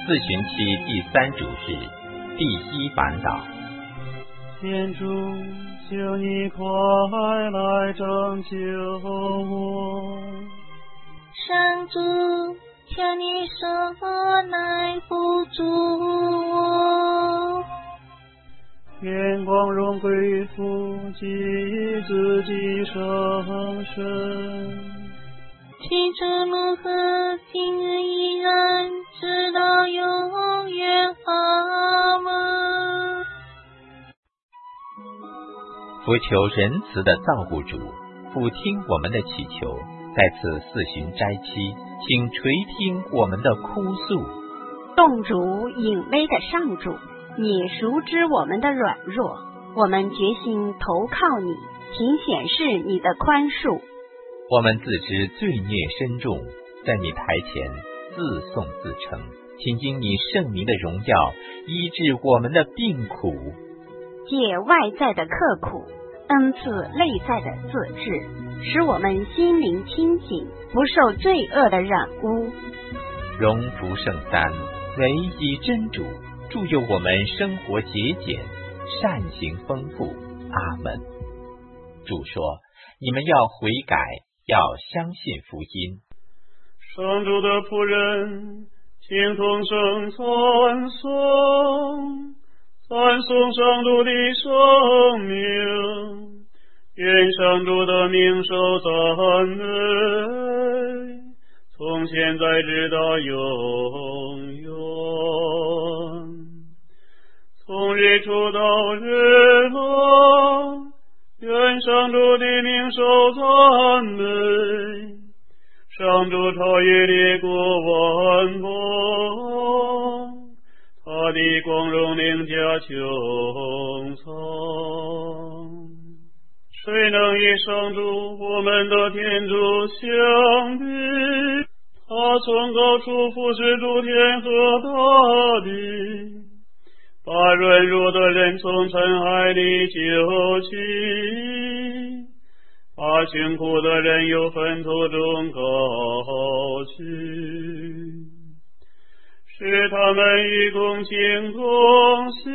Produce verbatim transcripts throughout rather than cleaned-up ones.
四旬期第三主日，第一反祷。 天主，求你快来拯救我。 上主，求你手来扶助我。 愿光荣归父及子及圣神。 起初如何，今日依然，直到永远。阿们。 伏求仁慈的造物主，俯听我们的祈求，在此四旬斋期，请垂听我们的哭诉。 洞主隐微的上主，你熟知我们的软弱，我们决心投靠你，请显示你的宽恕。 我们自知罪孽深重，在你台前自颂自称，请经你圣名的荣耀医治我们的病苦， 借外在的刻苦，恩赐内在的自治，使我们心灵清醒，不受罪恶的染污。 荣福圣三，唯一真主，助佑我们生活节俭，善行丰富。阿门。主说，你们要悔改，要相信福音。 上主的仆人，请同声赞颂，赞颂上主的圣名，愿上主的名受赞美，从现在直到永远，从日出到日落，愿上主的名受赞美。上主超越列国万邦，他的光荣凌驾穹苍。谁能与上主我们的天主相比？他从高处俯视诸天和大地，把软弱的人从尘埃里救起，把穷苦的人由粪土中高举，使他们与共情同喜，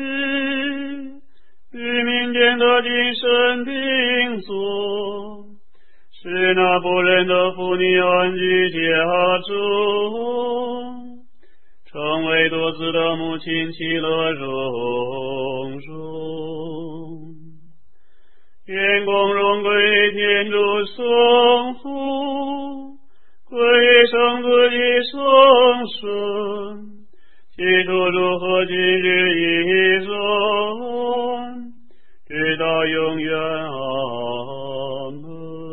与民间的精神并坐，使那不仁的妇女安居家中，成为多子的母亲其乐融融。愿光荣归天主圣父，归圣子及圣神，起初如何，今日亦然，直到永远。阿门。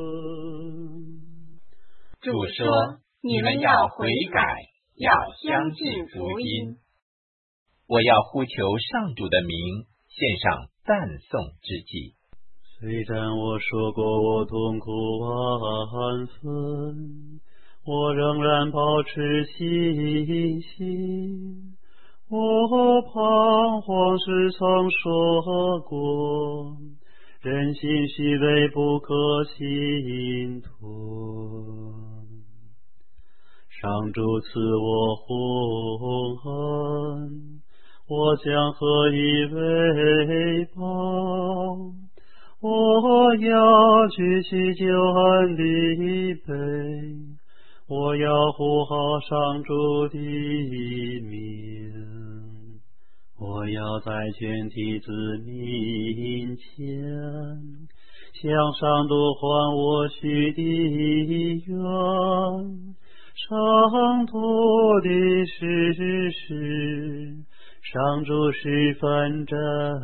主说，你们要悔改，要相信福音。 我要呼求上主的名，献上赞颂之祭。 虽然我说过我痛苦万分，我仍然保持信心。我彷徨时曾说过，人心虚伪不可信托。上主赐我洪恩，我将何以为报？我要举起救恩的杯，我要呼号上主的名，我要在全体子民前向上主还我许的愿。上主的事实，上主十分真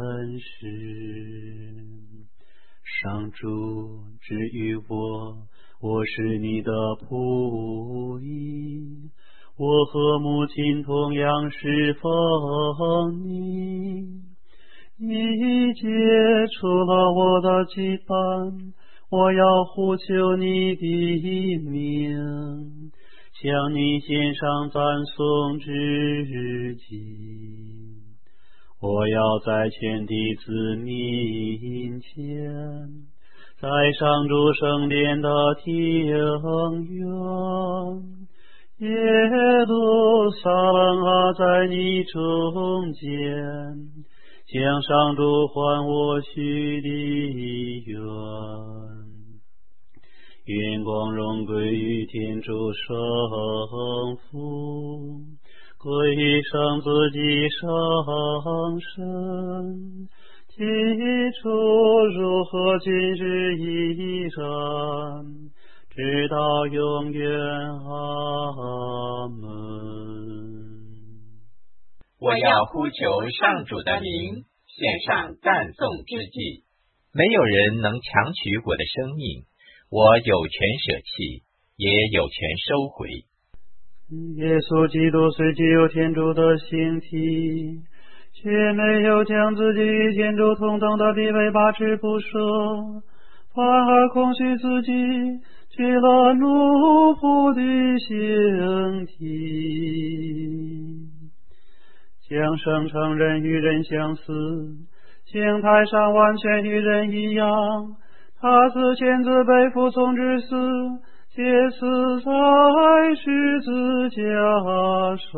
实。上主至于我，我是你的仆役，我和母亲同样侍奉你。你解除了我的羁绊，我要呼求你的名，向你献上赞颂之祭。我要在全体子民前，在上主圣殿的庭院， 耶路撒冷啊，在你中间，将上主还我许的愿。愿光荣归于天主圣父，归于圣子及圣神，起初如何，今日依然，直到永远。阿门。 我要呼求上主的名，献上赞颂之祭。没有人能强取我的生命，我有权舍弃，也有权收回。 耶稣基督虽具有天主的形体，却没有将自己与天主同等的地位把持不舍，反而空虚自己，取了奴仆的形体，将生成人与人相似，形态上完全与人一样。他自亲自被服从致死，且死在十字架上。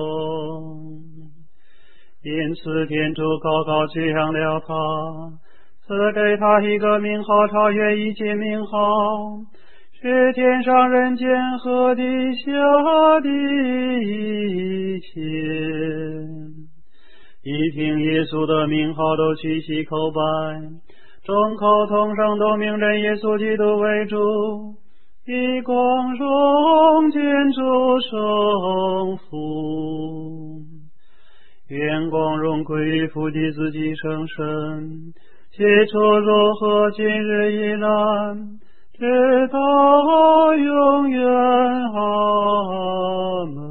因此天主高高举扬了他，赐给他一个名号，超越一切名号，是天上人间和地下的一切。一听耶稣的名号，都屈膝叩拜，众口同声都明认耶稣基督为主，以光荣见主圣父。愿光荣归于父及子及圣神，起初如何，今日依然，直到永远。阿门。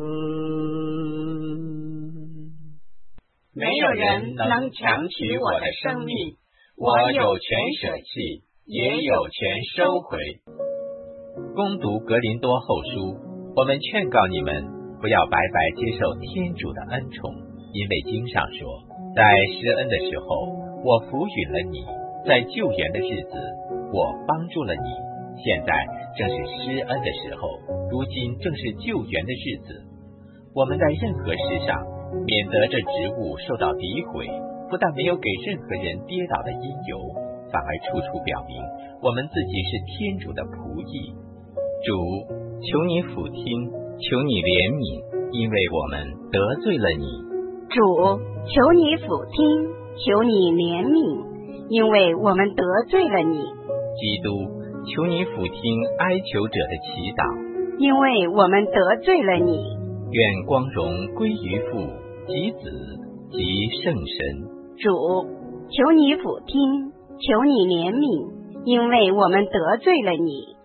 没有人能强取我的生命，我有权舍弃，也有权收回。攻读格林多后书，我们劝告你们，不要白白接受天主的恩宠，因为经上说，在施恩的时候，我扶允了你；在救援的日子，我帮助了你。现在正是施恩的时候，如今正是救援的日子。我们在任何事上，免得这职务受到诋毁，不但没有给任何人跌倒的因由，反而处处表明我们自己是天主的仆役。主，求你俯听，求你怜悯，因为我们得罪了你。 主，求你俯听，求你怜悯，因为我们得罪了你。 基督，求你俯听哀求者的祈祷， 因为我们得罪了你。 愿光荣归于父及子及圣神。 主，求你俯听，求你怜悯，因为我们得罪了你。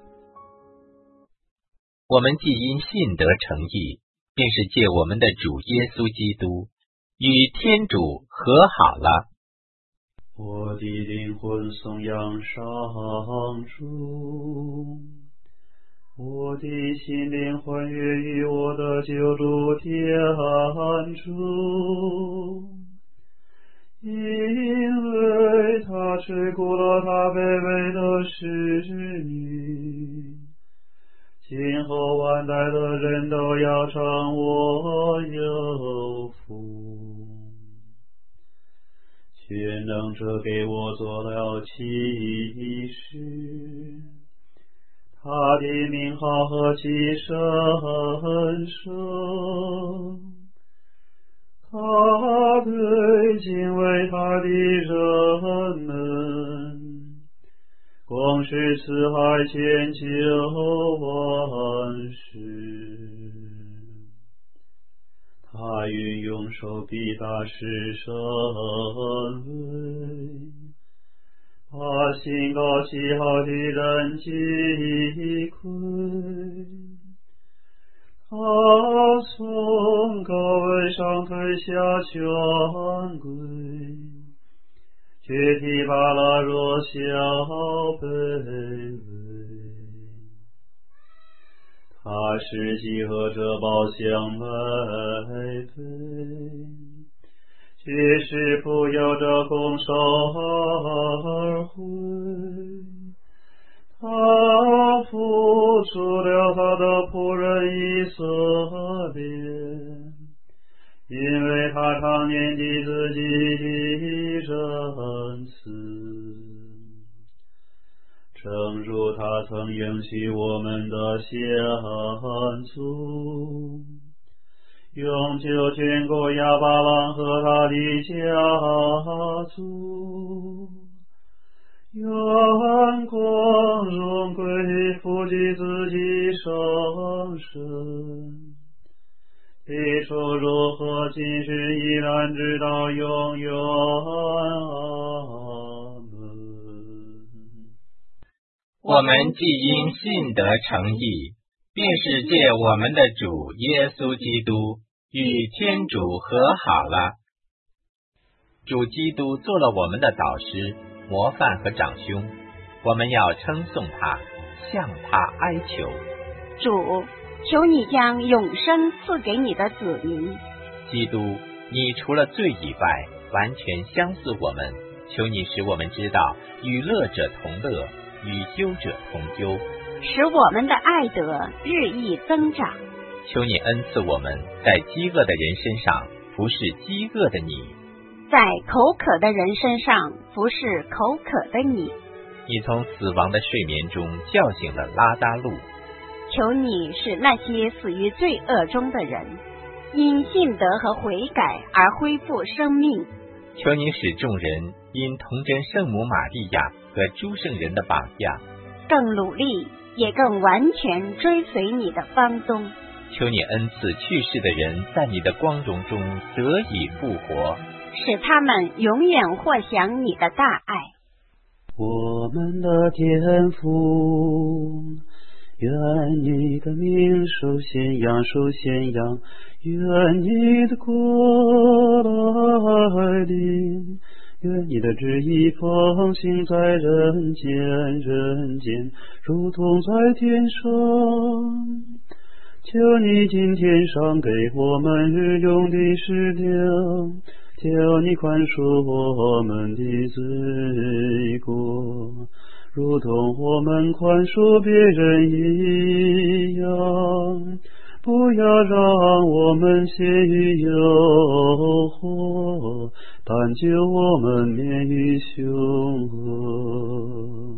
我们既因信得成义，便是借我们的主耶稣基督与天主和好了。 我的灵魂颂扬上主，我的心灵欢悦于我的救主天主，因为他垂顾了他卑微的使女，今后万代的人都要称我有福。全能者给我做了启示，他的名号何其神圣，他对敬畏他的人们，光是慈爱千秋万世。他运用手臂大施神威，把心高气傲的人击溃。他从高位上推下权贵，却提拔了弱小卑微。他使集合者宝相来对，却使富有者拱手而回。他付出了他的仆人以色当念及自己的生死，正如他曾应许我们的先祖，永久眷顾亚巴郎和他的家族，愿光荣归复及自己生身，地处如何，今时依然直到永远。阿门。 我们既因信得成义，便是借我们的主耶稣基督与天主和好了。主基督做了我们的导师、模范和长兄，我们要称颂他，向他哀求。 主，求你将永生赐给你的子民。 基督，你除了罪以外，完全相似我们，求你使我们知道与乐者同乐，与忧者同忧， 使我们的爱德日益增长。 求你恩赐我们在饥饿的人身上服侍饥饿的你， 在口渴的人身上服侍口渴的你。 你从死亡的睡眠中叫醒了拉达路， 求你使那些死于罪恶中的人，因信德和悔改而恢复生命。 求你使众人因童真圣母玛利亚和诸圣人的榜样， 更努力也更完全追随你的芳踪。 求你恩赐去世的人在你的光荣中得以复活， 使他们永远获享你的大爱。 我们的天父，愿你的名受宣扬，受宣扬，愿你的国来临，愿你的旨意奉行在人间，人间如同在天上。求你今天赏给我们日用的食粮，求你宽恕我们的罪过，如同我们宽恕别人一样，不要让我们陷于诱惑，但救我们免于凶恶。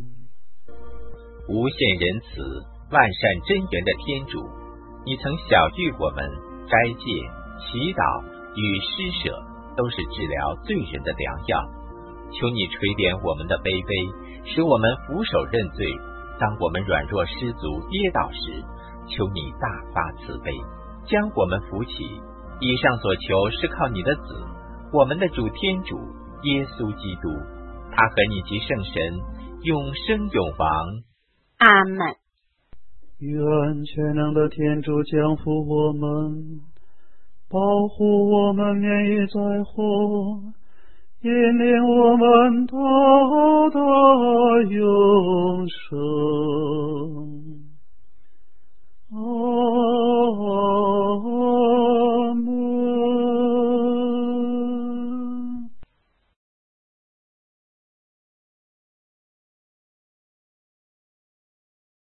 无限仁慈、万善真源的天主，你曾晓谕我们，斋戒、祈祷与施舍都是治疗罪人的良药。求你垂怜我们的卑微，使我们俯首认罪。当我们软弱失足跌倒时，求你大发慈悲，将我们扶起。以上所求是靠你的子，我们的主天主耶稣基督，他和你及圣神永生永王。 阿们。 愿全能的天主降福我们，保护我们免于灾祸，引领我们到达永生。阿